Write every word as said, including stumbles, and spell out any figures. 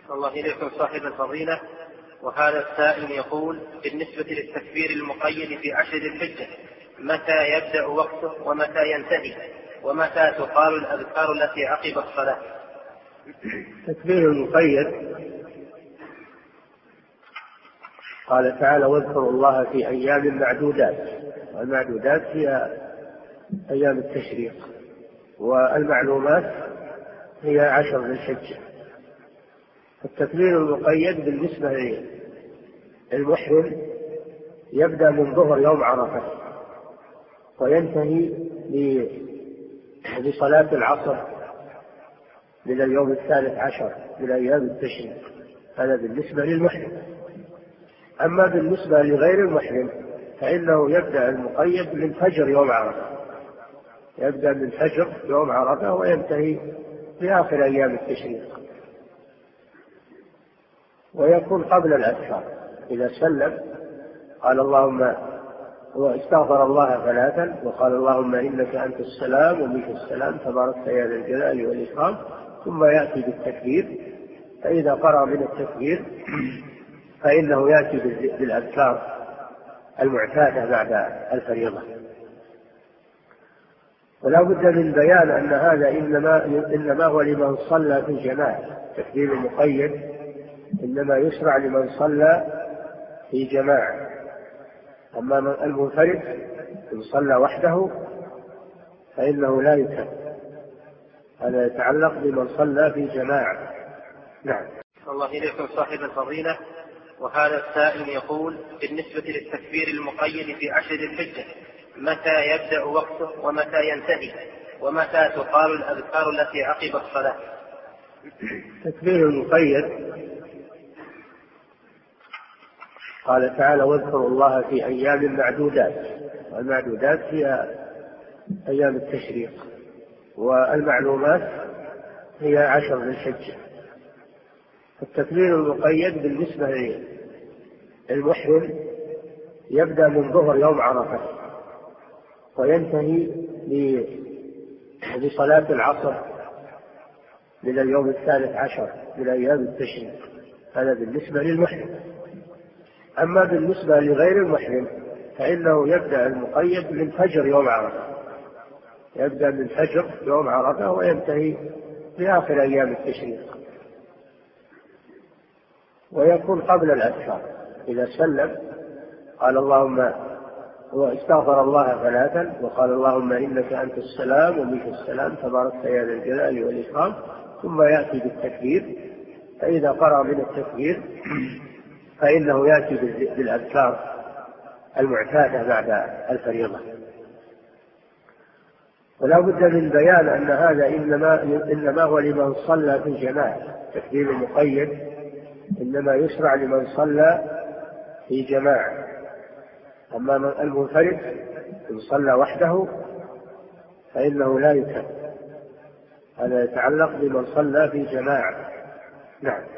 الله إليكم صاحب الفضيلة. وهذا السائل يقول: بالنسبة للتكبير المقيد في عشر ذي الحجة، متى يبدأ وقته ومتى ينتهي، ومتى تقال الأذكار التي عقب الصلاة؟ التكبير المقيد قال تعالى: واذكروا الله في أيام معدودات، والمعدودات هي أيام التشريق، والمعلومات هي عشر ذي الحجة. التكبير المقيد بالنسبة للمحرم يبدأ من ظهر يوم عرفة وينتهي بصلاة العصر من اليوم الثالث عشر من أيام التشريق. هذا بالنسبة للمحرم. أما بالنسبة لغير المحرم فإنه يبدأ المقيد من فجر يوم عرفة، يبدأ من فجر يوم عرفة وينتهي في آخر أيام التشريق، ويكون قبل الأذكار. إذا سلم قال اللهم واستغفر الله ثلاثا وقال اللهم إنك أنت السلام ومنك السلام تبارك يا ذا الجلال والإكرام، ثم يأتي بالتكبير. فإذا قرأ من التكبير فإنه يأتي بالأذكار المعتادة بعد الفريضة. ولا بد من بيان أن هذا إنما, إنما هو لمن صلى في جماعة. التكبير المقيد إنما يشرع لمن صلى في جماعة، أما المنفرد إن صلى وحده فإنه لا يكبر. هذا يتعلق بمن صلى في جماعة. نعم. الله إليكم صاحب الفضيلة. وهذا السائل يقول: بالنسبة للتكبير المقيد في عشر ذي الحجة، متى يبدأ وقته ومتى ينتهي، ومتى تقال الأذكار التي عقب الصلاة؟ التكبير المقيد قال تعالى: واذكروا الله في أيام معدودات، والمعدودات هي أيام التشريق، والمعلومات هي عشر ذي الحجة. التكبير المقيد بالنسبة للمحرم يبدأ من ظهر يوم عرفة وينتهي بصلاة العصر من اليوم الثالث عشر من أيام التشريق. هذا بالنسبة للمحرم. أما بالنسبة لغير المحرم فإنه يبدأ المقيد من فجر يوم عرفة، يبدأ من فجر يوم عرفة وينتهي في آخر أيام التشريق، ويكون قبل الأذكار. إذا سلم قال اللهم واستغفر الله ثلاثا وقال اللهم إنك أنت السلام ومنك السلام تبارك يا ذا الجلال والإكرام، ثم يأتي بالتكبير. فإذا قرأ من التكبير فإنه يأتي بالأذكار المعتادة بعد الفريضة. ولا بد من بيان أن هذا إنما, إنما هو لمن صلى في جماعة. التكبير المقيد إنما يشرع لمن صلى في جماعة، أما المنفرد إن صلى وحده فإنه لا يكبر. هذا يتعلق بمن صلى في جماعة. نعم.